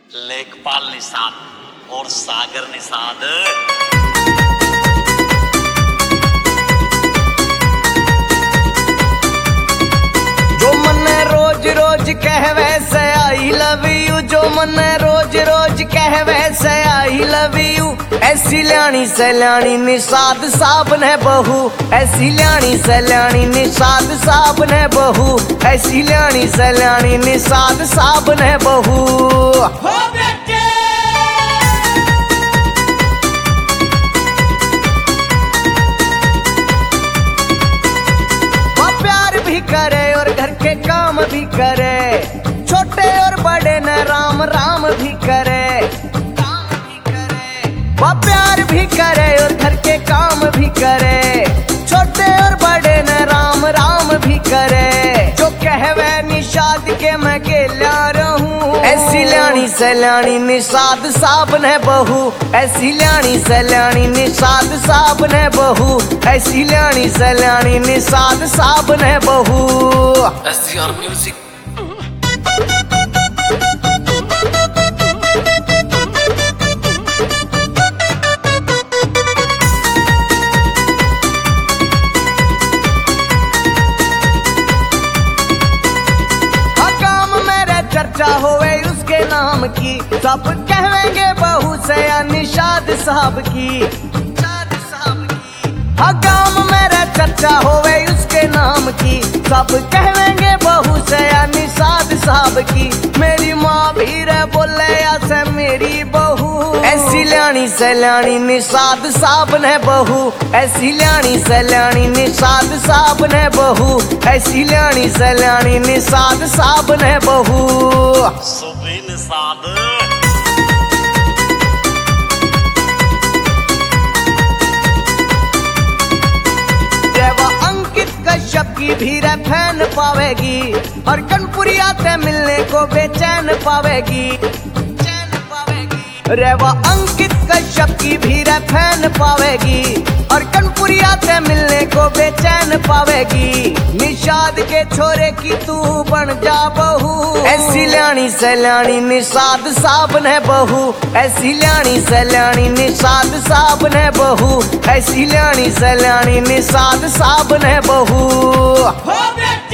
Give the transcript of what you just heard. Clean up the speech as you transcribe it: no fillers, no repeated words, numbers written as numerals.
लेखपाल निषाद और सागर निषाद। जो मन रोज रोज कहवे से आई लव यू, जो मन रोज रोज कहवे से आई लव यू, ऐसी ल्याणी सल्याणी निषाद साहब ने बहू, ऐसी ल्याणी सल्याणी निषाद साहब ने बहू, ऐसी ल्याणी सल्याणी निषाद साहब ने बहू। प्यार भी करे और घर के काम भी करे, छोटे और बड़े न राम राम भी करे, वो प्यार भी करे और घर के काम भी करे, छोटे और बड़े न राम राम भी करे। जो कहवे निषाद के मैं गेल्या रहूं, ऐसी ल्याणी सल्याणी निषाद साहब ने बहू, ऐसी ल्याणी सल्याणी निषाद साहब ने बहू, ऐसी ल्याणी सल्याणी निषाद साहब ने बहू। SCR music. चर्चा होवे उसके नाम की, सब कहेंगे बहू से या निषाद साहब की। हाँ गाँव मेरे चर्चा होवे उसके नाम की, सब कहेंगे बहू से या निषाद साहब की। मेरी माँ भी रे बोले या से मेरी बहू, ऐसी ल्याणी सल्याणी निषाद साहब ने बहू, ऐसी ल्याणी सल्याणी निषाद साहब ने बहू, ऐसी ल्याणी सल्याणी निषाद साहब ने बहू। सुबह निषाद। कश्यप की भी फैन पावेगी और कनपुरिया से मिलने को बेचैन पावेगी, रेवा अंकित कश्यप की भी फैन पावेगी और कनपुरिया से मिलने को बेचैन पावेगी। निषाद के छोरे की तू बन जा बहू, ऐसी ल्याणी सल्याणी निषाद साहब ने बहू, ऐसी ल्याणी सल्याणी निषाद साहब ने बहू, ऐसी ल्याणी सल्याणी निषाद साहब ने बहू।